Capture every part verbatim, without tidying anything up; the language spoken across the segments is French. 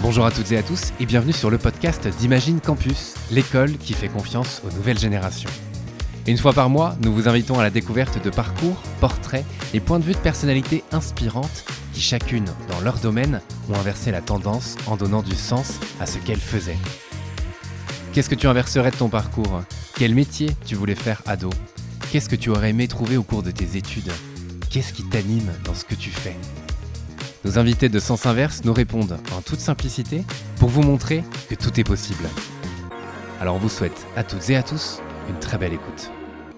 Bonjour à toutes et à tous et bienvenue sur le podcast d'Imagine Campus, l'école qui fait confiance aux nouvelles générations. Une fois par mois, nous vous invitons à la découverte de parcours, portraits et points de vue de personnalités inspirantes qui chacune, dans leur domaine, ont inversé la tendance en donnant du sens à ce qu'elles faisaient. Qu'est-ce que tu inverserais de ton parcours ? Quel métier tu voulais faire ado ? Qu'est-ce que tu aurais aimé trouver au cours de tes études ? Qu'est-ce qui t'anime dans ce que tu fais ? Nos invités de Sens Inverse nous répondent en toute simplicité pour vous montrer que tout est possible. Alors on vous souhaite à toutes et à tous une très belle écoute.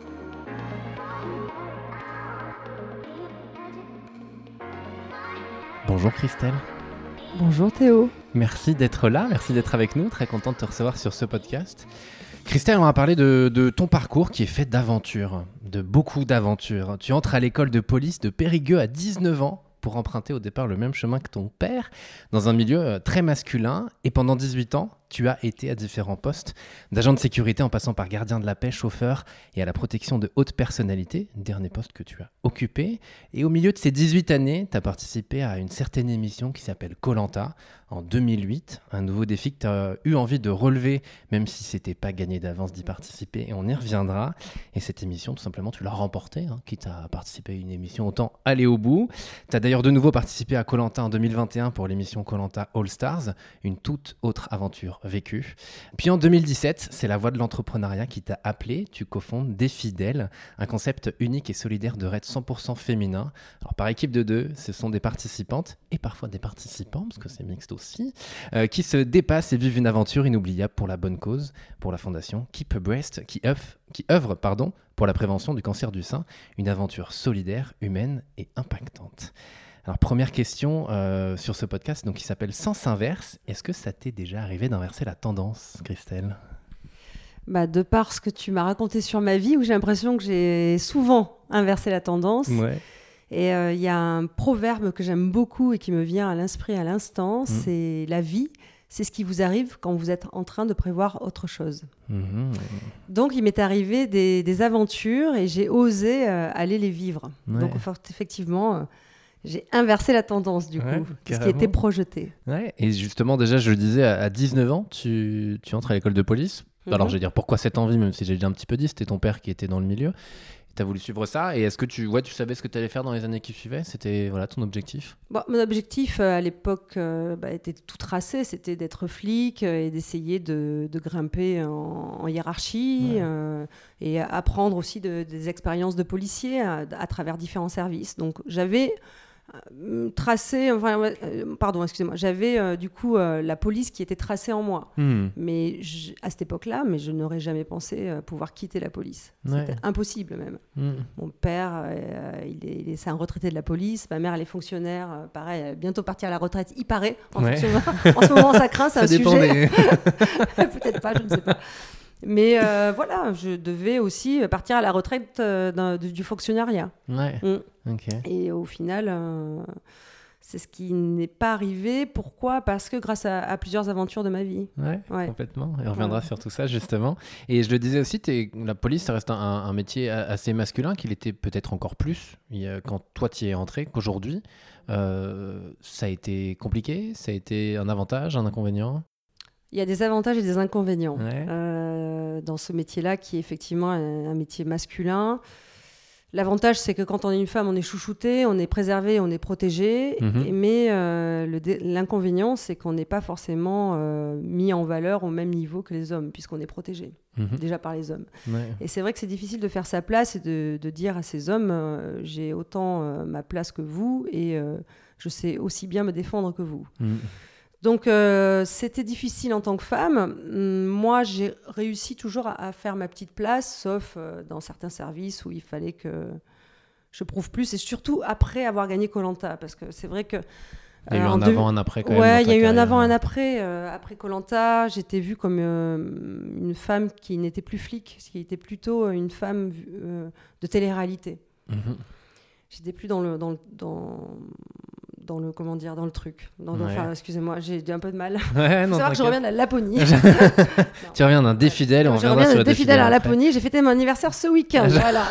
Bonjour Christelle. Bonjour Théo. Merci d'être là, merci d'être avec nous, très content de te recevoir sur ce podcast. Christelle, on va parler de, de ton parcours qui est fait d'aventures, de beaucoup d'aventures. Tu entres à l'école de police de Périgueux à dix-neuf ans pour emprunter au départ le même chemin que ton père, dans un milieu très masculin. Et pendant dix-huit ans, tu as été à différents postes, d'agent de sécurité en passant par gardien de la paix, chauffeur et à la protection de hautes personnalités, dernier poste que tu as occupé. Et au milieu de ces dix-huit années, tu as participé à une certaine émission qui s'appelle Koh-Lanta en deux mille huit, un nouveau défi que tu as eu envie de relever, même si c'était pas gagné d'avance d'y participer, et on y reviendra. Et cette émission, tout simplement, tu l'as remportée, hein, quitte à participer à une émission, autant aller au bout. Tu as d'ailleurs de nouveau participé à Koh-Lanta en deux mille vingt et un pour l'émission Koh-Lanta All Stars, une toute autre aventure vécue. Puis en deux mille dix-sept, c'est la voix de l'entrepreneuriat qui t'a appelé. Tu cofondes Des Fidèles, un concept unique et solidaire de raid cent pour cent féminin. Alors par équipe de deux, ce sont des participantes et parfois des participants, parce que c'est mixte aussi, euh, qui se dépassent et vivent une aventure inoubliable pour la bonne cause, pour la fondation Keep a Breast, qui œuvre, qui œuvre pardon, pour la prévention du cancer du sein, une aventure solidaire, humaine et impactante. Alors, première question euh, sur ce podcast donc, qui s'appelle Sens Inverse. Est-ce que ça t'est déjà arrivé d'inverser la tendance, Christelle ? Bah, de par ce que tu m'as raconté sur ma vie, où j'ai l'impression que j'ai souvent inversé la tendance. Ouais. Et il euh, y a un proverbe que j'aime beaucoup et qui me vient à l'esprit à l'instant, mmh. c'est la vie, c'est ce qui vous arrive quand vous êtes en train de prévoir autre chose. Mmh. Donc, il m'est arrivé des, des aventures et j'ai osé euh, aller les vivre. Ouais. Donc, effectivement... Euh, J'ai inversé la tendance, du ouais, coup, ce qui était projeté. Ouais. Et justement, déjà, je le disais, à dix-neuf ans, tu, tu entres à l'école de police. Mm-hmm. Alors, je vais dire, pourquoi cette envie, même si j'ai déjà un petit peu dit, c'était ton père qui était dans le milieu. Tu as voulu suivre ça. Et est-ce que tu, ouais, tu savais ce que tu allais faire dans les années qui suivaient ? C'était voilà, ton objectif ? Bon, mon objectif, euh, à l'époque, euh, bah, était tout tracé. C'était d'être flic euh, et d'essayer de, de grimper en, en hiérarchie ouais. euh, et apprendre aussi de, des expériences de policiers à, à travers différents services. Donc, j'avais... tracé, enfin, euh, pardon, excusez-moi, j'avais euh, du coup euh, la police qui était tracée en moi. Mmh. Mais je, à cette époque-là, mais je n'aurais jamais pensé euh, pouvoir quitter la police. Ouais. C'était impossible même. Mmh. Mon père, euh, il est, il est, c'est un retraité de la police. Ma mère, elle est fonctionnaire. Euh, pareil, elle bientôt partir à la retraite. Il paraît. En, ouais. en ce moment, ça craint, c'est ça un sujet. Peut-être pas, je ne sais pas. Mais euh, voilà, je devais aussi partir à la retraite euh, d'un, du fonctionnariat. Ouais. Mmh. Okay. Et au final, euh, c'est ce qui n'est pas arrivé. Pourquoi ? Parce que grâce à, à plusieurs aventures de ma vie. Ouais, ouais. Complètement. Et on reviendra ouais. sur tout ça, justement. Et je le disais aussi, la police, ça reste un, un métier assez masculin, qu'il était peut-être encore plus quand toi tu y es entré qu'aujourd'hui. Euh, ça a été compliqué ? Ça a été un avantage, un inconvénient ? Il y a des avantages et des inconvénients ouais. euh, dans ce métier-là, qui est effectivement un, un métier masculin. L'avantage, c'est que quand on est une femme, on est chouchouté, on est préservé, on est protégé. Mm-hmm. Mais euh, le dé- l'inconvénient, c'est qu'on n'est pas forcément euh, mis en valeur au même niveau que les hommes, puisqu'on est protégé, mm-hmm. déjà par les hommes. Ouais. Et c'est vrai que c'est difficile de faire sa place et de, de dire à ces hommes euh, « j'ai autant euh, ma place que vous et euh, je sais aussi bien me défendre que vous mm. ». Donc, euh, c'était difficile en tant que femme. Moi, j'ai réussi toujours à, à faire ma petite place, sauf euh, dans certains services où il fallait que je prouve plus, et surtout après avoir gagné Koh-Lanta, parce que c'est vrai que... Euh, il y a eu un deux... avant, un après quand même. Ouais, il y a eu un avant, un après. Euh, après Koh-Lanta, j'étais vue comme euh, une femme qui n'était plus flic, qui était plutôt une femme euh, de télé-réalité. Mm-hmm. J'étais plus dans le... Dans le dans... dans le comment dire dans le truc dans le, ouais. enfin excusez-moi j'ai un peu de mal ouais, faut savoir que je reviens de la Laponie. Tu reviens d'un Des Fidèles, on je reviendra reviens sur de Des Fidèles à la Laponie. J'ai fêté mon anniversaire ce week-end. Voilà.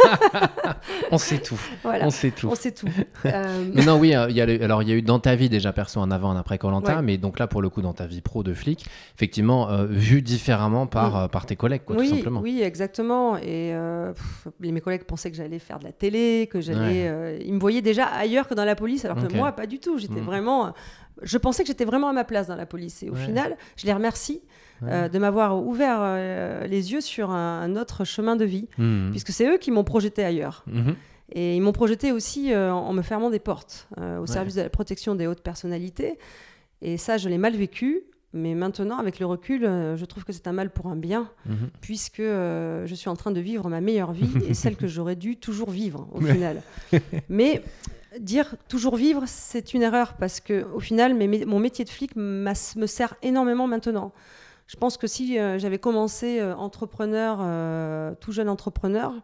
On sait tout. Voilà. On sait tout. On sait tout. Euh... Mais non, oui, il y a le, alors il y a eu dans ta vie déjà perso un avant, un après Koh-Lanta, Ouais. mais donc là pour le coup dans ta vie pro de flic, effectivement euh, vu différemment par, Mm. euh, par tes collègues, quoi, oui, tout simplement. oui, exactement. Et euh, pff, mes collègues pensaient que j'allais faire de la télé, que j'allais. Ouais. Euh, ils me voyaient déjà ailleurs que dans la police, alors que Ok. moi, pas du tout. J'étais Mm. vraiment. Je pensais que j'étais vraiment à ma place dans la police. Et au Ouais. final, je les remercie Ouais. euh, de m'avoir ouvert euh, les yeux sur un, un autre chemin de vie, Mhm. puisque c'est eux qui m'ont projeté ailleurs. Mhm. Et ils m'ont projeté aussi euh, en me fermant des portes euh, au Ouais. service de la protection des hautes personnalités. Et ça, je l'ai mal vécu. Mais maintenant, avec le recul, euh, je trouve que c'est un mal pour un bien, Mhm. puisque euh, je suis en train de vivre ma meilleure vie et celle que j'aurais dû toujours vivre, au Ouais. final. Mais dire toujours vivre, c'est une erreur, parce qu'au final, mes mé- mon métier de flic m'a- me sert énormément maintenant. Je pense que si euh, j'avais commencé euh, entrepreneur, euh, tout jeune entrepreneur,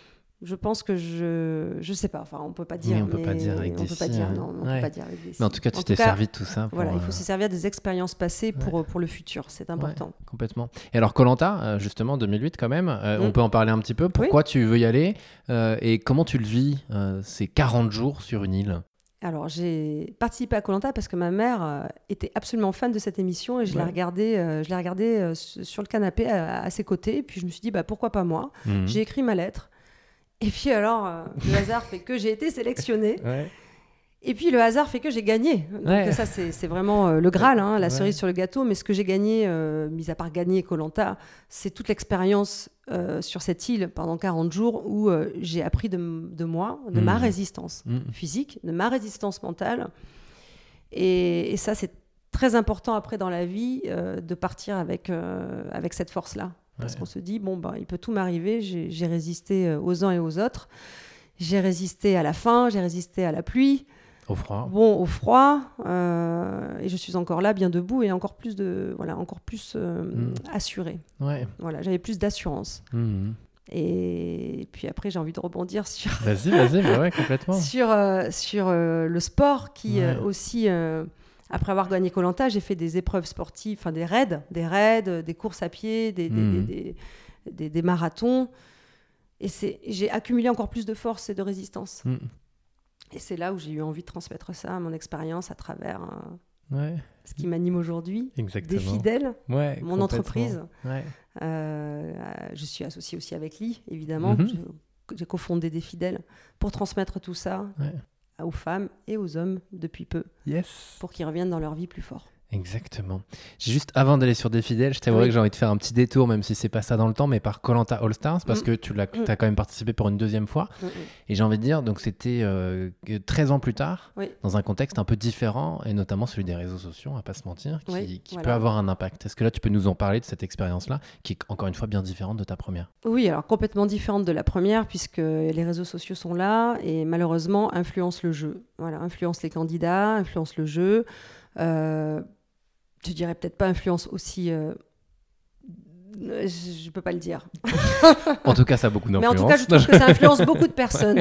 je pense que je je sais pas, enfin on peut pas dire, Oui, on peut mais pas dire avec on des peut pas si, dire, hein. non, on Ouais. peut pas dire avec des Mais en si. tout cas, tu En t'es tout cas, servi de tout ça. Pour, Voilà, il faut euh, se servir des expériences passées pour, pour le futur, c'est important. Ouais, complètement. Et alors Koh-Lanta, euh, justement, deux mille huit quand même, euh, Mm. on peut en parler un petit peu. Pourquoi tu veux y aller euh, et comment tu le vis, euh, ces quarante jours sur une île? Alors, j'ai participé à Koh-Lanta parce que ma mère euh, était absolument fan de cette émission et je Ouais. l'ai regardée, euh, je l'ai regardée euh, s- sur le canapé à, à ses côtés. Et puis je me suis dit, bah, pourquoi pas moi? Mhm. J'ai écrit ma lettre. Et puis alors, euh, le hasard fait que j'ai été sélectionnée. Ouais. Et puis le hasard fait que j'ai gagné. Donc Ouais. ça, c'est c'est vraiment euh, le Graal, hein, la Ouais. cerise sur le gâteau. Mais ce que j'ai gagné, euh, mis à part gagner Koh-Lanta, c'est toute l'expérience euh, sur cette île pendant quarante jours où euh, j'ai appris de, m- de moi, de Mhm. ma résistance Mhm. physique, de ma résistance mentale. Et, et ça, c'est très important après dans la vie euh, de partir avec, euh, avec cette force-là. Parce Ouais. qu'on se dit, bon, bah, il peut tout m'arriver, j'ai j'ai résisté euh, aux uns et aux autres. J'ai résisté à la faim, j'ai résisté à la pluie, Au froid. bon, au froid, euh, et je suis encore là, bien debout, et encore plus, de, voilà, encore plus euh, Mm. assurée. Ouais. Voilà, j'avais plus d'assurance. Mhm. Et puis après, j'ai envie de rebondir sur, Vas-y, vas-y, bah ouais, complètement. sur, euh, sur euh, le sport qui euh, Ouais. aussi, euh, après avoir gagné Koh-Lanta, j'ai fait des épreuves sportives, enfin des raids, des raids, euh, des courses à pied, des, des, Mhm. des, des, des- des marathons. Et c'est, j'ai accumulé encore plus de force et de résistance. Mhm. Et c'est là où j'ai eu envie de transmettre ça, mon expérience, à travers euh, Ouais, ce qui m'anime aujourd'hui, exactement. des fidèles, Ouais, mon complètement. entreprise. Ouais. Euh, je suis associée aussi avec Lee, évidemment. Mhm. Je- j'ai cofondé des fidèles pour transmettre tout ça Ouais. aux femmes et aux hommes depuis peu, Yes. pour qu'ils reviennent dans leur vie plus fort. Exactement. J'ai juste, avant d'aller sur des fidèles, je t'avouerais Oui. que j'ai envie de faire un petit détour, même si c'est pas ça dans le temps, mais par Koh-Lanta All Stars, parce Mm. que tu l'as, Mm. as quand même participé pour une deuxième fois. Mm, mm. Et j'ai envie de dire, donc c'était euh, treize ans plus tard, Oui. dans un contexte un peu différent, et notamment celui des réseaux sociaux, on va pas se mentir, qui, Oui, qui voilà. peut avoir un impact. Est-ce que là, tu peux nous en parler de cette expérience-là, qui est encore une fois bien différente de ta première? Oui, alors complètement différente de la première, puisque les réseaux sociaux sont là et malheureusement influencent le jeu. Voilà, influencent les candidats, influencent le jeu. Euh, je dirais peut-être pas influence aussi. euh, je ne peux pas le dire. En tout cas, ça a beaucoup Mais d'influence. en tout cas, je trouve que ça influence beaucoup de personnes.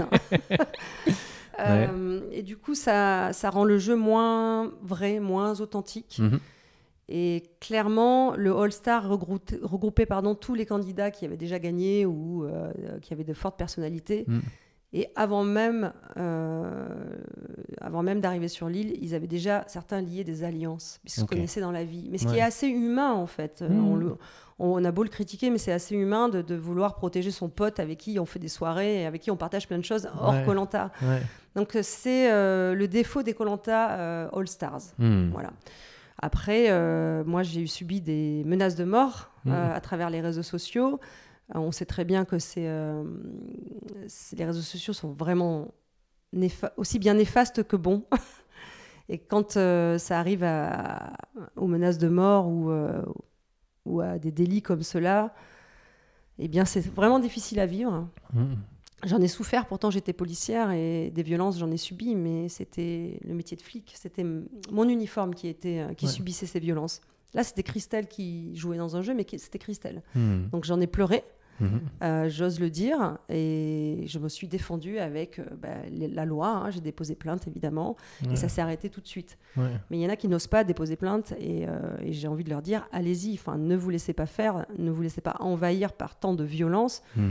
Euh, et du coup, ça, ça rend le jeu moins vrai, moins authentique. Mhm. Et clairement, le All-Star regroupait, regroupait pardon, tous les candidats qui avaient déjà gagné ou euh, qui avaient de fortes personnalités. Mm. Et avant même, euh, avant même d'arriver sur l'île, ils avaient déjà certains liés des alliances, puisqu'ils Ok. se connaissaient dans la vie. Mais ce qui Ouais. est assez humain, en fait. Mm. On, le- on a beau le critiquer, mais c'est assez humain de, de vouloir protéger son pote avec qui on fait des soirées et avec qui on partage plein de choses hors Ouais. Koh-Lanta. Ouais. Donc c'est euh, le défaut des Koh-Lanta euh, All-Stars. Mm. Voilà. Après, euh, moi, j'ai eu subi des menaces de mort Mhm. euh, à travers les réseaux sociaux. Euh, on sait très bien que c'est, euh, c'est- les réseaux sociaux sont vraiment néfa- aussi bien néfastes que bons. Et quand euh, ça arrive à- aux menaces de mort ou, euh, ou à des délits comme cela, eh bien, c'est vraiment difficile à vivre. Mm. J'en ai souffert, pourtant j'étais policière et des violences j'en ai subi, mais c'était le métier de flic, c'était m- mon uniforme qui, était, euh, qui Ouais. subissait ces violences. Là, c'était Christelle qui jouait dans un jeu, mais qui- c'était Christelle. Mm. Donc j'en ai pleuré, Mhm. euh, j'ose le dire, et je me suis défendue avec euh, bah, les- la loi. Hein, j'ai déposé plainte, évidemment, Ouais. et ça s'est arrêté tout de suite. Ouais. Mais il y en a qui n'osent pas déposer plainte, et, euh, et j'ai envie de leur dire, allez-y, enfin, ne vous laissez pas faire, ne vous laissez pas envahir par tant de violence. Mm.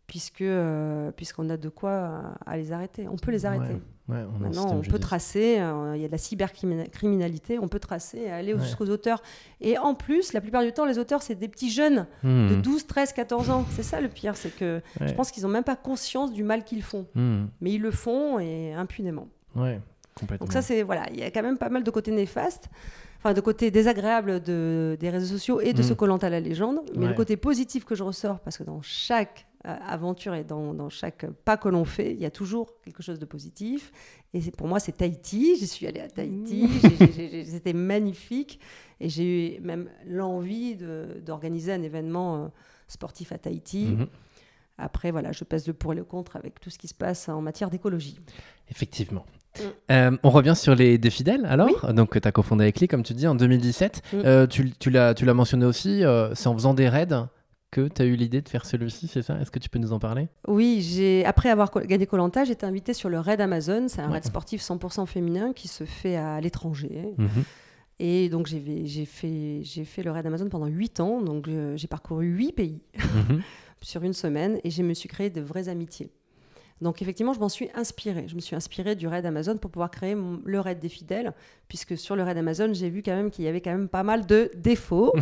puisque, euh, puisqu'on a de quoi à, à les arrêter. On peut les arrêter. Ouais, ouais, on Maintenant, on peut tracer, euh, il y a de la cybercriminalité, on peut tracer et aller ouais. jusqu'aux auteurs. Et en plus, la plupart du temps, les auteurs, c'est des petits jeunes mmh. de douze, treize, quatorze ans. C'est ça le pire, c'est que ouais. je pense qu'ils n'ont même pas conscience du mal qu'ils font. Mmh. Mais ils le font et impunément. Ouais, complètement. Donc ça, c'est, voilà, il y a quand même pas mal de côtés néfastes, enfin de côtés désagréables de, des réseaux sociaux et de mmh. ce Koh-Lanta la légende. Mais ouais. le côté positif que je ressors, parce que dans chaque aventure et dans, dans chaque pas que l'on fait, il y a toujours quelque chose de positif. Et c'est, pour moi, c'est Tahiti. J'y suis allée à Tahiti. j'ai, j'ai, j'ai, c'était magnifique. Et j'ai eu même l'envie de, d'organiser un événement euh, sportif à Tahiti. Mm-hmm. Après, voilà, je pèse le pour et le contre avec tout ce qui se passe en matière d'écologie. Effectivement. Mm. Euh, on revient sur les Défidèles, alors. Oui. Donc, tu as cofondé avec Lee, comme tu dis, en deux mille dix-sept. Mm. Euh, tu, tu, l'as, tu l'as mentionné aussi, euh, c'est en faisant des raids que tu as eu l'idée de faire celui-ci, c'est ça ? Est-ce que tu peux nous en parler ? Oui, j'ai... après avoir gagné Koh-Lanta, j'ai été invitée sur le Raid Amazon. C'est un ouais. raid sportif cent pour cent féminin qui se fait à l'étranger. Mm-hmm. Et donc, j'ai, j'ai, fait, j'ai fait le Raid Amazon pendant huit ans. Donc, euh, j'ai parcouru huit pays mm-hmm. sur une semaine et je me suis créé de vraies amitiés. Donc, effectivement, je m'en suis inspirée. Je me suis inspirée du Raid Amazon pour pouvoir créer mon, le Raid des Fidèles, puisque sur le Raid Amazon, j'ai vu quand même qu'il y avait quand même pas mal de défauts.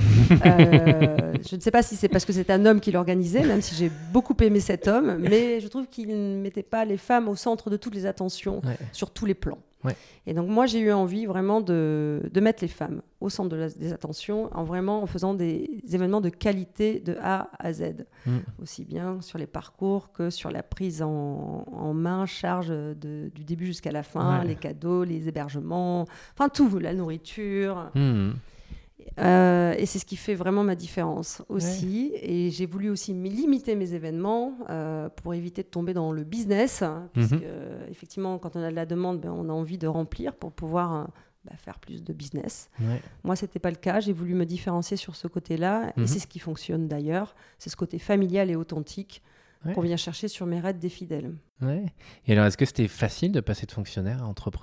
euh, je ne sais pas si c'est parce que c'est un homme qui l'organisait, même si j'ai beaucoup aimé cet homme, mais je trouve qu'il ne mettait pas les femmes au centre de toutes les attentions, ouais. sur tous les plans. Ouais. Et donc, moi, j'ai eu envie vraiment de, de mettre les femmes au centre de la, des attentions, en vraiment en faisant des, des événements de qualité de A à Z, mm. aussi bien sur les parcours que sur la prise en, en main, charge de, du début jusqu'à la fin, ouais. les cadeaux, les hébergements, enfin tout, la nourriture. Mm. Euh, et c'est ce qui fait vraiment ma différence aussi. Ouais. Et j'ai voulu aussi limiter mes événements euh, pour éviter de tomber dans le business, hein, puisque mm-hmm. euh, effectivement, quand on a de la demande, ben, on a envie de remplir pour pouvoir euh, bah, faire plus de business. Ouais. Moi, c'était pas le cas. J'ai voulu me différencier sur ce côté-là, mm-hmm. et c'est ce qui fonctionne d'ailleurs. C'est ce côté familial et authentique ouais. qu'on vient chercher sur mes raids des Fidèles. Ouais. Et alors, est-ce que c'était facile de passer de fonctionnaire à entrepreneur ?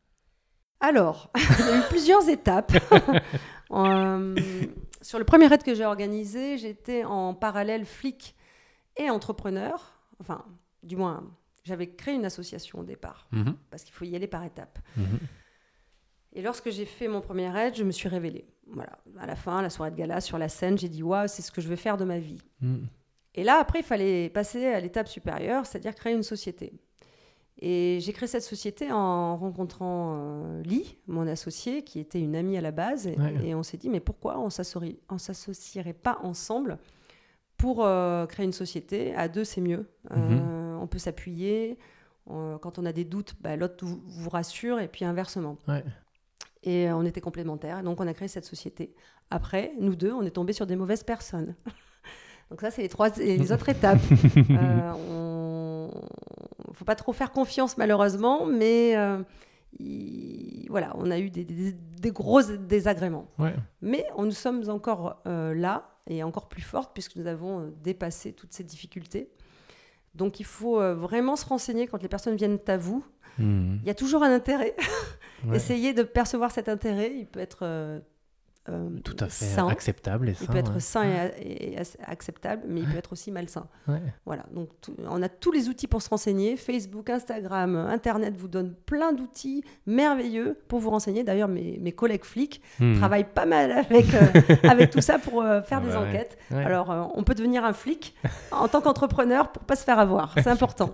Alors, il y a eu plusieurs étapes. euh, sur le premier raid que j'ai organisé, j'étais en parallèle flic et entrepreneur. Enfin, du moins, j'avais créé une association au départ, mmh. parce qu'il faut y aller par étapes. Mmh. Et lorsque j'ai fait mon premier raid, je me suis révélée. Voilà, à la fin, la soirée de gala, sur la scène, j'ai dit « Waouh, c'est ce que je veux faire de ma vie. Mmh. » Et là, après, il fallait passer à l'étape supérieure, c'est-à-dire créer une société. Et j'ai créé cette société en rencontrant euh, Lee, mon associé, qui était une amie à la base. Et, ouais. et on s'est dit, mais pourquoi on ne s'associerait pas ensemble pour euh, créer une société ? À deux, c'est mieux. Mm-hmm. Euh, on peut s'appuyer. On, quand on a des doutes, bah, l'autre vous, vous rassure, et puis inversement. Ouais. Et euh, on était complémentaires. Donc, on a créé cette société. Après, nous deux, on est tombés sur des mauvaises personnes. Donc ça, c'est les, trois, les autres étapes. euh, on... Il ne faut pas trop faire confiance, malheureusement, mais euh, il... voilà, on a eu des, des, des gros désagréments. Ouais. Mais on, nous sommes encore euh, là, et encore plus fortes, puisque nous avons euh, dépassé toutes ces difficultés. Donc, il faut euh, vraiment se renseigner quand les personnes viennent à vous. Mmh. Il y a toujours un intérêt. Ouais. Essayez de percevoir cet intérêt. Il peut être... Euh, Euh, tout à fait sain. acceptable et sain. Il peut être ouais. sain et, et acceptable, mais il ouais. peut être aussi malsain. Ouais. Voilà, donc tout, on a tous les outils pour se renseigner. Facebook, Instagram, Internet vous donne plein d'outils merveilleux pour vous renseigner. D'ailleurs, mes, mes collègues flics mmh. travaillent pas mal avec, euh, avec tout ça pour euh, faire ah des bah enquêtes. Ouais. Ouais. Alors, euh, on peut devenir un flic en tant qu'entrepreneur pour pas se faire avoir. C'est important.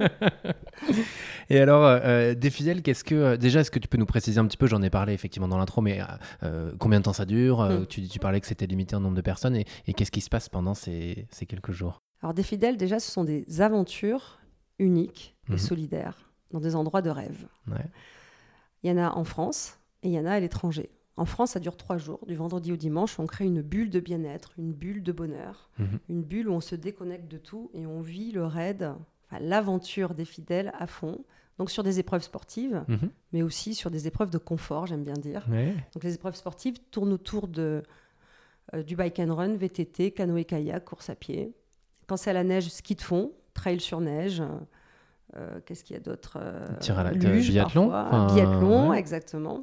Et alors, euh, des fidèles, qu'est-ce que euh, déjà, est-ce que tu peux nous préciser un petit peu, j'en ai parlé effectivement dans l'intro, mais euh, combien de temps ça dure euh, mm. tu, tu parlais que c'était limité en nombre de personnes, et, et qu'est-ce qui se passe pendant ces, ces quelques jours ? Alors, des fidèles, déjà, ce sont des aventures uniques et mm-hmm. solidaires dans des endroits de rêve. Ouais. Il y en a en France et il y en a à l'étranger. En France, ça dure trois jours, du vendredi au dimanche. On crée une bulle de bien-être, une bulle de bonheur, mm-hmm. une bulle où on se déconnecte de tout et on vit le raid, enfin, l'aventure des fidèles à fond. Donc sur des épreuves sportives, mmh. mais aussi sur des épreuves de confort, j'aime bien dire. Ouais. Donc les épreuves sportives tournent autour de, euh, du bike and run, V T T, canoë-kayak, course à pied. Quand c'est à la neige, ski de fond, trail sur neige. Euh, qu'est-ce qu'il y a d'autre euh, Tir à la luge, biathlon. Enfin, biathlon, ouais. exactement.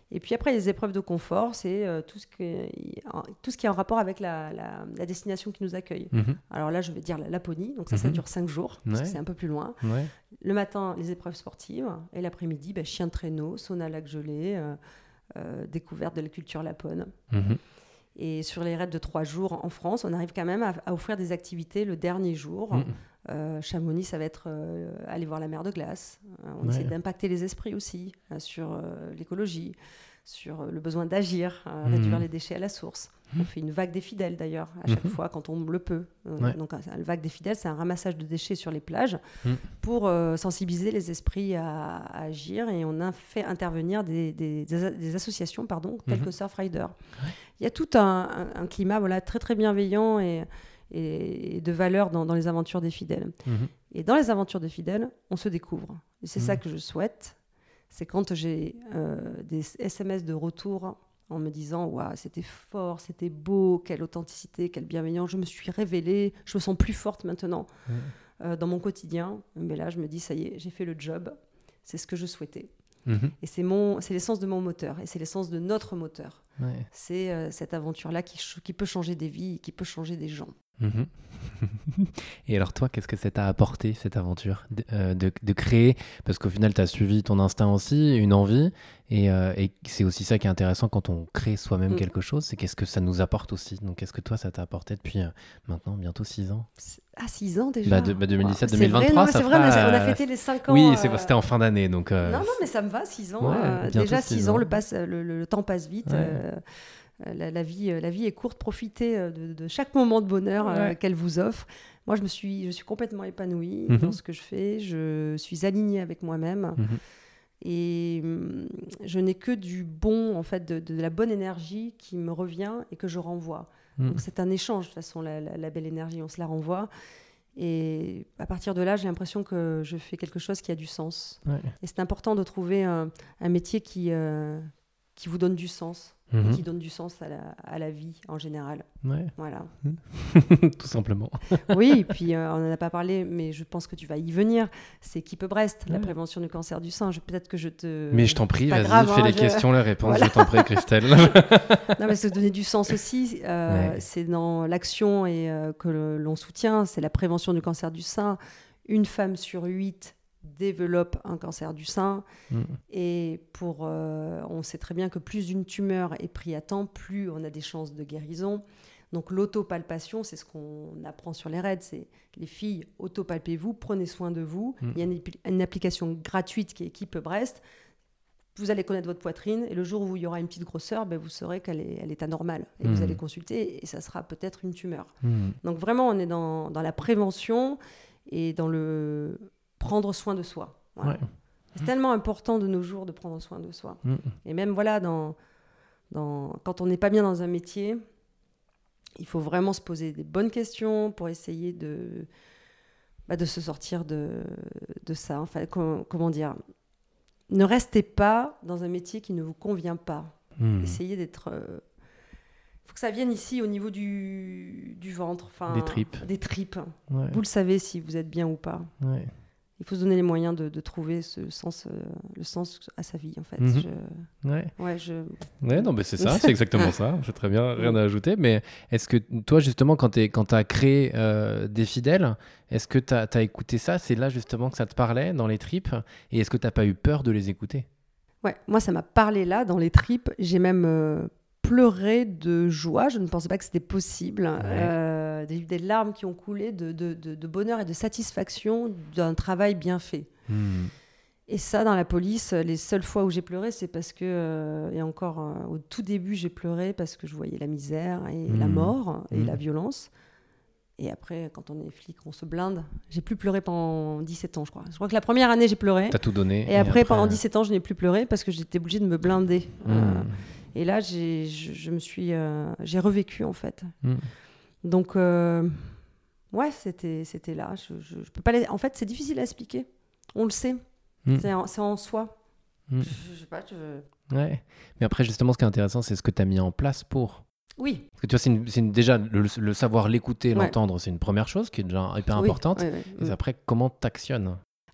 Et puis après, les épreuves de confort, c'est euh, tout, ce qui, tout ce qui est en rapport avec la, la, la destination qui nous accueille. Mmh. Alors là, je vais dire la Laponie, donc ça, Mmh. ça dure cinq jours, parce Ouais. que c'est un peu plus loin. Ouais. Le matin, les épreuves sportives, et l'après-midi, bah, chien de traîneau, sauna lac gelé, euh, euh, découverte de la culture lapone. Mmh. Et sur les raids de trois jours en France, on arrive quand même à, à offrir des activités le dernier jour. Mmh. Euh, Chamonix, ça va être euh, aller voir la mer de glace. Euh, on Ouais. essaie d'impacter les esprits aussi euh, sur euh, l'écologie, sur euh, le besoin d'agir, euh, Mmh. réduire les déchets à la source. On fait une vague des fidèles d'ailleurs, à chaque Mmh. fois quand on le peut. Euh, Ouais. Donc, un- le vague des fidèles, c'est un ramassage de déchets sur les plages Mmh. pour euh, sensibiliser les esprits à, à agir. Et on a fait intervenir des, des- des- des associations pardon, telles Mmh. que Surfrider. Il y a tout un, un- un climat voilà, très très bienveillant et, et- et de valeur dans, dans les aventures des fidèles. Mmh. Et dans les aventures des fidèles, on se découvre. Et c'est Mhm. ça que je souhaite. C'est quand j'ai euh, des S M S de retour en me disant « Waouh, c'était fort, c'était beau, quelle authenticité, quelle bienveillance, je me suis révélée, je me sens plus forte maintenant Mhm. euh, dans mon quotidien. » Mais là, je me dis « Ça y est, j'ai fait le job, c'est ce que je souhaitais. Mmh. » Et c'est, mon, c'est l'essence de mon moteur, et c'est l'essence de notre moteur. Ouais. C'est euh, cette aventure-là qui, ch- qui peut changer des vies, qui peut changer des gens. Mhm. Et alors toi, qu'est-ce que ça t'a apporté, cette aventure de, euh, de, de créer? Parce qu'au final, tu as suivi ton instinct aussi, une envie, et, euh, et c'est aussi ça qui est intéressant quand on crée soi-même Mm. quelque chose, c'est qu'est-ce que ça nous apporte aussi. Donc qu'est-ce que toi, ça t'a apporté depuis euh, maintenant bientôt six ans? C'est- Ah, six ans déjà Bah, de- bah, deux mille dix-sept, Wow. deux mille vingt-trois, C'est vrai, non, ça c'est vrai, fera, on a- on a euh, fêté les cinq ans. Oui, c'est, euh, c'était en fin d'année, donc... euh, Non, non, mais ça me va, six ans. Ouais, euh, bientôt déjà six six ans, ans. le, passe, le, le- le temps passe vite. Ouais. euh, la, la vie, euh, la vie est courte, profitez euh, de, de chaque moment de bonheur euh, Ouais. qu'elle vous offre. Moi, je, me suis, je suis complètement épanouie Mhm. dans ce que je fais. Je suis alignée avec moi-même. Mhm. Et hum, je n'ai que du bon, en fait, de, de la bonne énergie qui me revient et que je renvoie. Mhm. Donc c'est un échange, de toute façon, la, la- la belle énergie, on se la renvoie. Et à partir de là, j'ai l'impression que je fais quelque chose qui a du sens. Ouais. Et c'est important de trouver un, un métier qui, euh, qui vous donne du sens, Mhm. et qui donne du sens à la, à la vie en général. Ouais, Voilà. tout simplement. Oui, et puis euh, on n'en a pas parlé, mais je pense que tu vas y venir. C'est Keep Brest, la Ouais. prévention du cancer du sein. Je, peut-être que je te... Mais je t'en prie, Pas vas-y, grave, fais hein, les je- questions, les réponses, Voilà. je t'en prie, Christelle. Non, mais c'est donner du sens aussi. euh, Ouais. C'est dans l'action et euh, que le- l'on soutient. C'est la prévention du cancer du sein. Une femme sur huit développe un cancer du sein. Mm. Et pour, euh, on sait très bien que plus une tumeur est prise à temps, plus on a des chances de guérison. Donc l'autopalpation, c'est ce qu'on apprend sur les raids. C'est les filles, autopalpez-vous, prenez soin de vous. Mm. Il y a une, épli- une application gratuite qui est Keep Brest. Vous allez connaître votre poitrine et le jour où il y aura une petite grosseur, ben, vous saurez qu'elle est, elle est anormale. Et Mm. vous allez consulter et ça sera peut-être une tumeur. Mm. Donc vraiment, on est dans, dans la prévention et dans le prendre soin de soi. Voilà. Ouais. C'est tellement important de nos jours de prendre soin de soi. Mm. Et même voilà, dans, dans, quand on n'est pas bien dans un métier, il faut vraiment se poser des bonnes questions pour essayer de, bah, de se sortir de, de ça. Enfin, com- comment dire, ne restez pas dans un métier qui ne vous convient pas. Mm. Essayez d'être... Il faut que ça vienne ici au niveau du, du ventre. Enfin, Des tripes. Des tripes. Ouais. Vous le savez si vous êtes bien ou pas. Ouais. Il faut se donner les moyens de, de trouver ce sens, euh, le sens à sa vie, en fait. Mhm. Je, Ouais. ouais, je... Ouais, non, mais c'est ça, c'est exactement ça. J'ai très bien, rien à ajouter. Mais est-ce que toi, justement, quand tu as créé euh, Des Fidèles, est-ce que tu as écouté ça? C'est là, justement, que ça te parlait, dans les tripes? Et est-ce que tu n'as pas eu peur de les écouter? Ouais, moi, ça m'a parlé là, dans les tripes. J'ai même euh, pleuré de joie. Je ne pensais pas que c'était possible. Ouais. Euh, des, des larmes qui ont coulé de, de, de, de bonheur et de satisfaction d'un travail bien fait. Mm. Et ça, dans la police, les seules fois où j'ai pleuré, c'est parce que, euh, et encore euh, au tout début, j'ai pleuré parce que je voyais la misère et Mmh. la mort et Mmh. la violence. Et après, quand on est flic, on se blinde. J'ai plus pleuré pendant dix-sept ans, je crois. Je crois que la première année, j'ai pleuré. T'as tout donné. Et, après, pendant dix-sept ans, je n'ai plus pleuré parce que j'étais obligée de me blinder. Mm. Euh, et là, j'ai, je, je me suis, euh, j'ai revécu, en fait. Mm. Donc, euh, ouais, c'était, c'était là. Je, je, je peux pas les... En fait, c'est difficile à expliquer. On le sait. Mm. C'est, en, c'est en soi. Mm. Je, je sais pas, je... Ouais. Mais après, justement, ce qui est intéressant, c'est ce que tu as mis en place pour. Oui. Parce que tu vois, c'est, une, c'est une- déjà le, le savoir l'écouter, Ouais. l'entendre, c'est une première chose qui est déjà hyper Oui, importante. oui, oui. Et Mm. après, comment t'actionnes?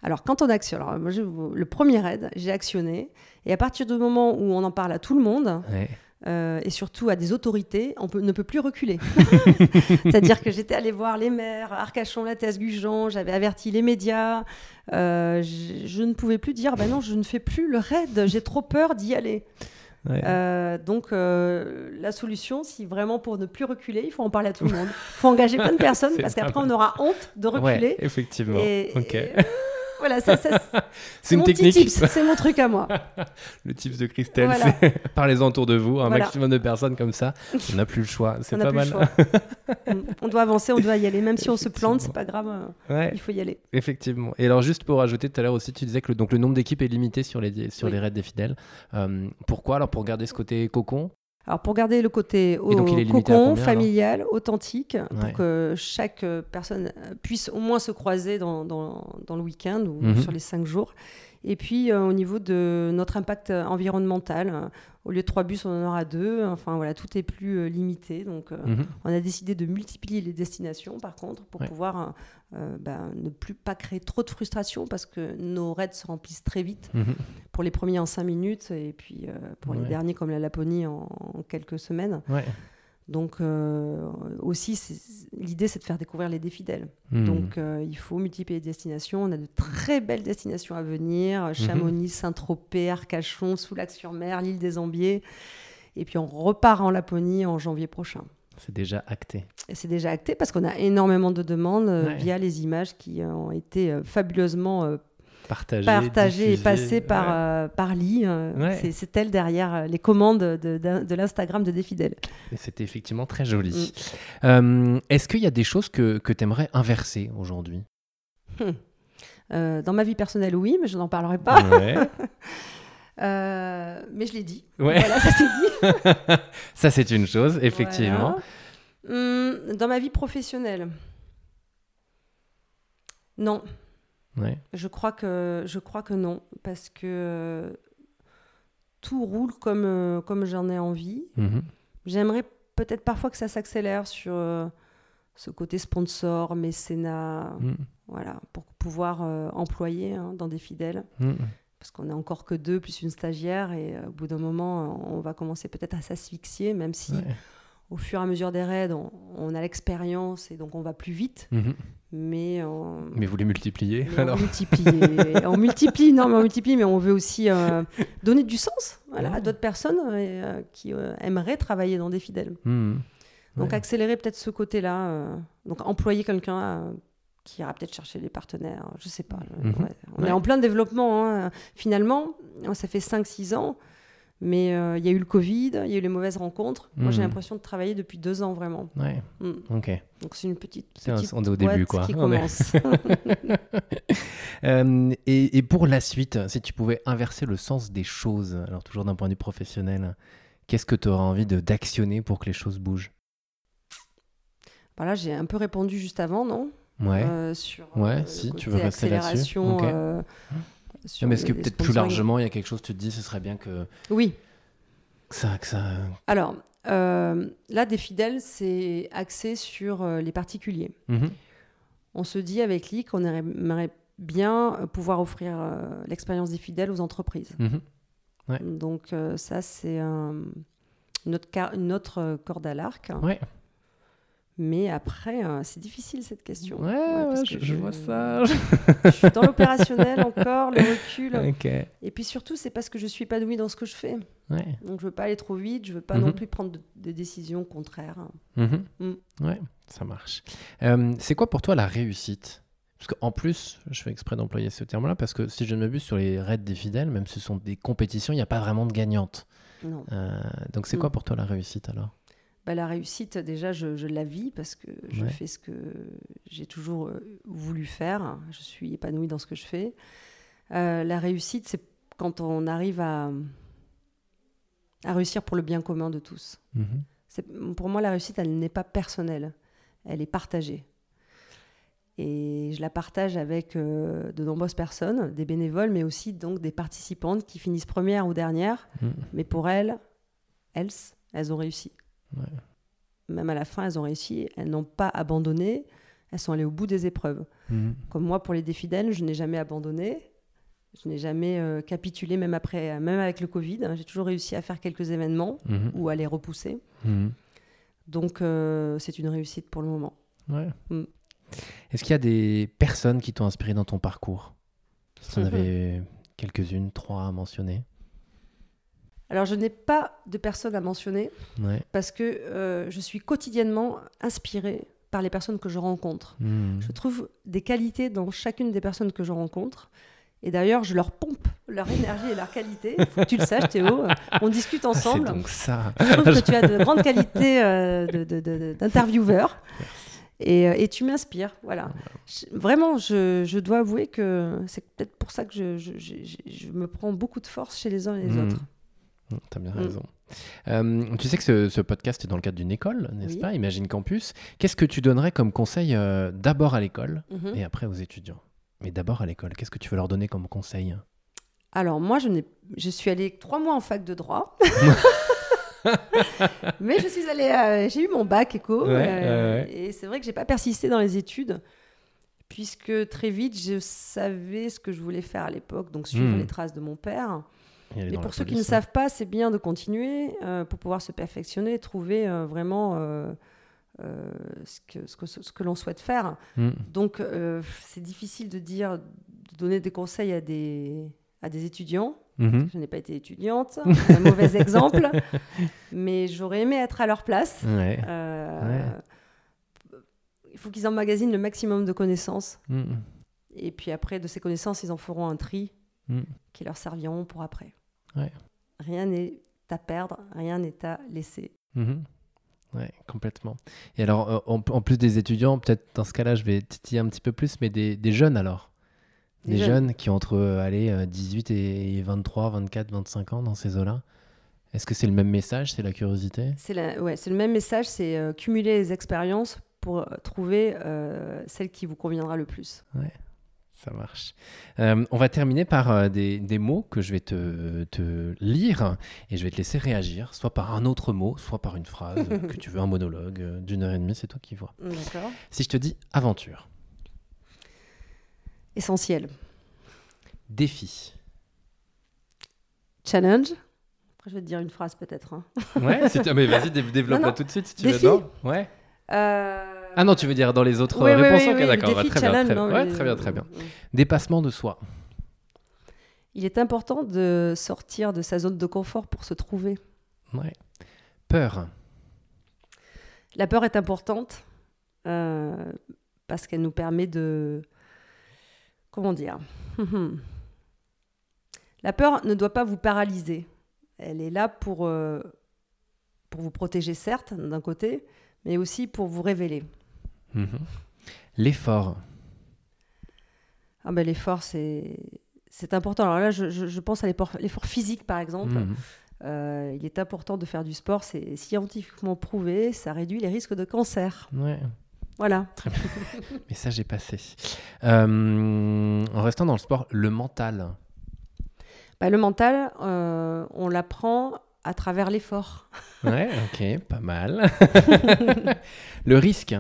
Alors, quand on actionne, alors, moi, je, le premier raid, j'ai actionné. Et à partir du moment où on en parle à tout le monde, Ouais. euh, et surtout à des autorités, on peut, ne peut plus reculer. C'est-à-dire que j'étais allée voir les maires, Arcachon, Lattès, Gujan, j'avais averti les médias. Euh, je, je ne pouvais plus dire, bah non, je ne fais plus le raid, j'ai trop peur d'y aller. Ouais. Euh, donc, euh, la solution, si vraiment pour ne plus reculer, il faut en parler à tout le monde. Il faut engager plein de personnes C'est parce pas qu'après, mal. on aura honte de reculer. Ouais, effectivement. Et, Ok. et, voilà, ça, ça, c'est, C'est une mon technique. petit tips, c'est mon truc à moi. Le tips de Christelle, Voilà. c'est parlez-en autour de vous, un Voilà. maximum de personnes comme ça. On n'a plus le choix. C'est On n'a pas plus mal. le choix. on doit avancer, on doit y aller. Même si on se plante, c'est Effectivement. pas grave, euh, Ouais. il faut y aller. Effectivement. Et alors, juste pour ajouter, tout à l'heure aussi, tu disais que le, donc, le nombre d'équipes est limité sur les, sur Oui. les raids des fidèles. Euh, pourquoi? Alors, pour garder ce côté cocon? Alors, pour garder le côté au, donc, il est limité à cocon, combien, familial, authentique, Ouais. pour que chaque euh, personne euh, puisse au moins se croiser dans, dans, dans le week-end ou Mhm. sur les cinq jours. Et puis, euh, au niveau de notre impact euh, environnemental, euh, au lieu de trois bus, on en aura deux. Enfin, voilà, tout est plus euh, limité. Donc, euh, Mhm. on a décidé de multiplier les destinations, par contre, pour Ouais. pouvoir euh, ben, ne plus pas créer trop de frustration parce que nos raids se remplissent très vite. Mhm. Pour les premiers en cinq minutes et puis euh, pour Ouais. les derniers comme la Laponie en, en quelques semaines. Ouais. Donc euh, aussi, c'est- l'idée, c'est de faire découvrir les défidèles. Mhm. Donc euh, il faut multiplier les destinations. On a de très belles destinations à venir. Chamonix, Saint-Tropez, Arcachon, Soulac-sur-Mer, l'île des Ambiers. Et puis on repart en Laponie en janvier prochain. C'est déjà acté. Et c'est déjà acté parce qu'on a énormément de demandes euh, Ouais. via les images qui euh, ont été euh, fabuleusement euh, Partagé, partagées et diffusé. passées par, Ouais. euh, par Lee. euh, Ouais. c'est, c'est elle derrière euh, les commandes de, de, de l'Instagram de Défidèles. Et c'était effectivement très joli. Mm. Euh, est-ce qu'il y a des choses que, que tu aimerais inverser aujourd'hui? Euh, dans ma vie personnelle, oui, mais je n'en parlerai pas. Ouais. Euh, mais je l'ai dit. Ouais. Voilà, ça c'est dit. Ça, c'est une chose, effectivement. Voilà. Hum, dans ma vie professionnelle, non. Ouais. Je crois que, je crois que non, parce que euh, tout roule comme, euh, comme j'en ai envie. Mhm. J'aimerais peut-être parfois que ça s'accélère sur euh, ce côté sponsor, mécénat, Mhm. voilà, pour pouvoir euh, employer hein, dans des fidèles. Mhm. Parce qu'on n'est encore que deux plus une stagiaire et euh, au bout d'un moment, on va commencer peut-être à s'asphyxier, même si Ouais. au fur et à mesure des raids, on, on a l'expérience et donc on va plus vite. Mhm. Mais on, Mais vous les multipliez, mais on alors? multiplie. Et on multiplie, non, mais on multiplie, mais on veut aussi euh, donner du sens voilà, Ouais. à d'autres personnes euh, qui euh, aimeraient travailler dans des fidèles. Mhm. Donc Ouais. accélérer peut-être ce côté-là. euh, donc employer quelqu'un euh, qui ira peut-être chercher les partenaires, je sais pas. euh, Mhm. ouais. On Ouais. est en plein développement. hein. Finalement, ça fait cinq six ans, mais euh, il y a eu le Covid, il y a eu les mauvaises rencontres. Moi, j'ai Mhm. l'impression de travailler depuis deux ans vraiment. Ouais. Mm. Ok. Donc c'est une petite, C'est un- petite on est au boîte début, quoi. qui On est- commence. Euh, et, et pour la suite, si tu pouvais inverser le sens des choses, alors toujours d'un point de vue professionnel, qu'est-ce que tu auras envie de, d'actionner pour que les choses bougent? Voilà, j'ai un peu répondu juste avant, non Ouais. Euh, sur Ouais, euh, le si, tu côté veux rester là-dessus. accélération, Ok. euh, sur Mais est-ce que les- les peut-être plus sponsoring. largement, il y a quelque chose, tu te dis, ce serait bien que, Oui. que ça... Que ça... Alors, euh, là, des fidèles, c'est axé sur euh, les particuliers. Mhm. On se dit avec Lee qu'on aimerait bien euh, pouvoir offrir euh, l'expérience des fidèles aux entreprises. Mhm. Ouais. Donc euh, ça, c'est un- une, autre car- une autre euh, corde à l'arc. Ouais, Mais après, euh, c'est difficile cette question. ouais, parce ouais, que je, je vois ça. Je suis dans l'opérationnel encore, le recul. Ok. Et puis surtout, c'est parce que je suis épanouie dans ce que je fais. Ouais. Donc je veux pas aller trop vite, je veux pas Mhm. non plus prendre de, de décisions contraires. Mhm. Mm. Ouais, ça marche. Euh, c'est quoi pour toi la réussite? Parce qu'en plus, je fais exprès d'employer ce terme-là, parce que si je ne m'abuse, sur les raids des fidèles, même si ce sont des compétitions, il n'y a pas vraiment de gagnante. Non. Euh, donc c'est Mm. quoi pour toi la réussite alors? Bah, la réussite, déjà, je, je la vis parce que je Ouais. fais ce que j'ai toujours euh, voulu faire. Je suis épanouie dans ce que je fais. Euh, la réussite, c'est quand on arrive à, à réussir pour le bien commun de tous. Mhm. C'est, pour moi, la réussite, elle n'est pas personnelle. Elle est partagée. Et je la partage avec euh, de nombreuses personnes, des bénévoles, mais aussi donc des participantes qui finissent première ou dernière. Mhm. Mais pour elles, elles, elles ont réussi. Ouais. Même à la fin, elles ont réussi. Elles n'ont pas abandonné. elles sont allées au bout des épreuves. Mmh. Comme moi, pour les défis d'Aisne, je n'ai jamais abandonné. Je n'ai jamais euh, capitulé, même, après, même avec le Covid. Hein. J'ai toujours réussi à faire quelques événements Mmh. ou à les repousser. Mmh. Donc, euh, c'est une réussite pour le moment. Ouais. Mm. Est-ce qu'il y a des personnes qui t'ont inspiré dans ton parcours? Si tu en avais quelques-unes, trois à mentionner. Alors, je n'ai pas de personnes à mentionner Ouais. parce que euh, je suis quotidiennement inspirée par les personnes que je rencontre. Mmh. Je trouve des qualités dans chacune des personnes que je rencontre. Et d'ailleurs, je leur pompe leur énergie et leur qualité. Faut que tu le saches, Théo. On discute ensemble. C'est donc ça. Je trouve que tu as de grandes qualités euh, de, de, de, d'intervieweur. Et, et tu m'inspires. Voilà. Je, vraiment, je, je dois avouer que c'est peut-être pour ça que je, je, je, je me prends beaucoup de force chez les uns et les Mmh. autres. Mmh, T'as bien Mmh. raison. Euh, tu sais que ce, ce podcast est dans le cadre d'une école, n'est-ce Oui. pas? Imagine Campus. Qu'est-ce que tu donnerais comme conseil euh, d'abord à l'école Mhm. et après aux étudiants? Mais d'abord à l'école, qu'est-ce que tu veux leur donner comme conseil? Alors, moi, je, n'ai, je suis allée trois mois en fac de droit. Mais je suis allée, euh, j'ai eu mon bac éco. Ouais, euh, ouais, ouais. Et c'est vrai que j'ai pas persisté dans les études, puisque très vite, je savais ce que je voulais faire à l'époque, donc suivre Mmh. les traces de mon père. Et aller Mais dans pour la ceux qui ne police, hein. savent pas, c'est bien de continuer euh, pour pouvoir se perfectionner, trouver euh, vraiment euh, euh, ce, que, ce, que, ce que l'on souhaite faire. Mmh. Donc, euh, c'est difficile de dire, de donner des conseils à des, à des étudiants. Mhm. Je n'ai pas été étudiante, un mauvais exemple, mais j'aurais aimé être à leur place. Ouais. Euh, Il faut qu'ils emmagasinent le maximum de connaissances. Mmh. Et puis après, de ces connaissances, ils en feront un tri Mmh. qui leur serviront pour après. Ouais. Rien n'est à perdre, rien n'est à laisser. Mhm. Ouais, complètement. Et alors, euh, en, en plus des étudiants, peut-être dans ce cas-là, je vais titiller un petit peu plus, mais des, des jeunes alors? Des Des, jeunes. jeunes. qui ont entre euh, allez, euh, dix-huit et vingt-trois, vingt-quatre, vingt-cinq ans dans ces eaux-là. Est-ce que c'est le même message? C'est la curiosité? C'est, la, ouais, c'est le même message, c'est euh, cumuler les expériences pour euh, trouver euh, celle qui vous conviendra le plus. Ouais, ça marche. Euh, on va terminer par euh, des, des mots que je vais te, te lire et je vais te laisser réagir, soit par un autre mot, soit par une phrase euh, que tu veux, un monologue euh, d'une heure et demie, c'est toi qui vois. D'accord. Si je te dis aventure, Essentiel. défi, Challenge. Après, je vais te dire une phrase peut-être. hein. ouais, c'est... mais vas-y, dé- développe Non, là non. tout de suite si tu Défi. veux. Non ouais. Euh... Ah non, tu veux dire dans les autres Oui, euh, oui, réponses? oui, Ok, oui, d'accord, le bah, défi, très, bien, challenge, très, non, ouais, mais- très bien, très bien. Mm. Dépassement de soi. Il est important de sortir de sa zone de confort pour se trouver. Ouais. Peur. La peur est importante euh, parce qu'elle nous permet de... Comment dire? La peur ne doit pas vous paralyser. Elle est là pour, euh, pour vous protéger, certes, d'un côté, mais aussi pour vous révéler. Mhm. L'effort. Ah ben, l'effort, c'est, c'est important. Alors là, je, je, je pense à l'effort, l'effort physique, par exemple. Mhm. Euh, il est important de faire du sport. C'est scientifiquement prouvé. Ça réduit les risques de cancer. Ouais. Voilà. Message est passé. Euh, en restant dans le sport, le mental. Bah, le mental, euh, on l'apprend à travers l'effort. Ouais, ok, pas mal. Le risque.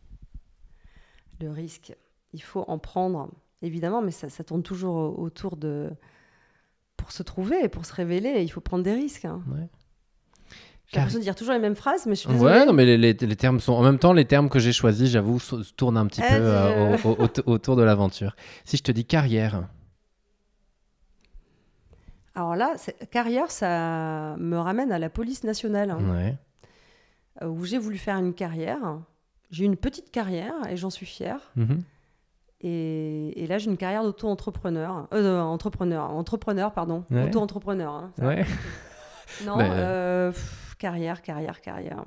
Le risque, il faut en prendre, évidemment, mais ça, ça tourne toujours autour de... Pour se trouver, pour se révéler, il faut prendre des risques. hein. Ouais. J'ai l'impression de dire toujours les mêmes phrases, mais je suis désolée. Ouais, non, mais les, les- les termes sont. En même temps, les termes que j'ai choisis, j'avoue, so- tournent un petit Eh, peu euh, je- au- au- au- autour de l'aventure. Si je te dis carrière. Alors là, c'est- carrière, ça me ramène à la police nationale, hein, Ouais. euh, où j'ai voulu faire une carrière. J'ai eu une petite carrière et j'en suis fière. Mhm. Et, et là, j'ai une carrière d'auto-entrepreneur. Euh, entrepreneur, entrepreneur, pardon. Ouais. Auto-entrepreneur. hein, ça. Ouais. Non, Mais- euh, pff, carrière, carrière, carrière.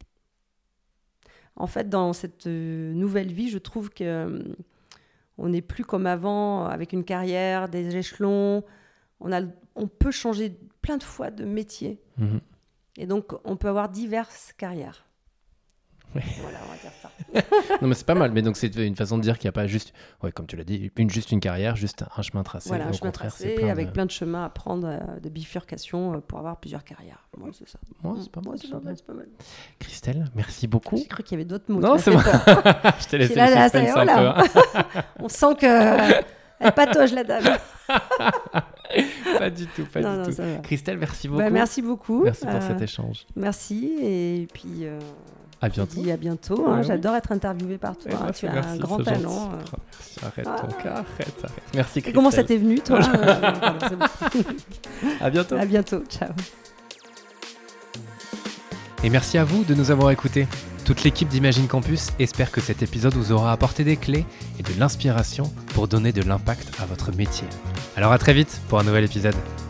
En fait, dans cette euh, nouvelle vie, je trouve que euh, on n'est plus comme avant, avec une carrière, des échelons. On, a, on peut changer plein de fois de métier. Mhm. Et donc, on peut avoir diverses carrières. Oui. Voilà, on va dire ça. Non, mais c'est pas mal. Mais donc, c'est une façon de dire qu'il n'y a pas juste, ouais, comme tu l'as dit, une, juste une carrière, juste un chemin tracé. Voilà, un Au chemin contraire, tracé c'est plein avec de... plein de chemins à prendre, euh, de bifurcation euh, pour avoir plusieurs carrières. Moi, c'est ça. Ouais, c'est pas mal. Ouais, c'est pas mal, c'est pas mal. Christelle, merci beaucoup. J'ai cru qu'il y avait d'autres mots. Non, tu c'est m'as moi. fait peur. Je t'ai laissé Là, le là, suspense ça y est, un peu. voilà. Hein. On sent que euh, elle patauge, la dame. Pas du tout, pas Non, du non, tout. ça va. Christelle, merci beaucoup. Bah, merci beaucoup. Merci pour Euh, cet échange. Merci et puis euh, À je te bientôt. dis à bientôt. Hein. Ouais, J'adore être interviewée par toi. Eh ben, Tu as merci, un grand c'est talent. gentil. euh. Oh, merci, arrête, Ah. donc, arrête, arrête. Merci Et Christelle. comment ça t'est venu, toi Euh, pardon, c'est bon. À bientôt. À bientôt. Ciao. Et merci à vous de nous avoir écoutés. Toute l'équipe d'Imagine Campus espère que cet épisode vous aura apporté des clés et de l'inspiration pour donner de l'impact à votre métier. Alors à très vite pour un nouvel épisode.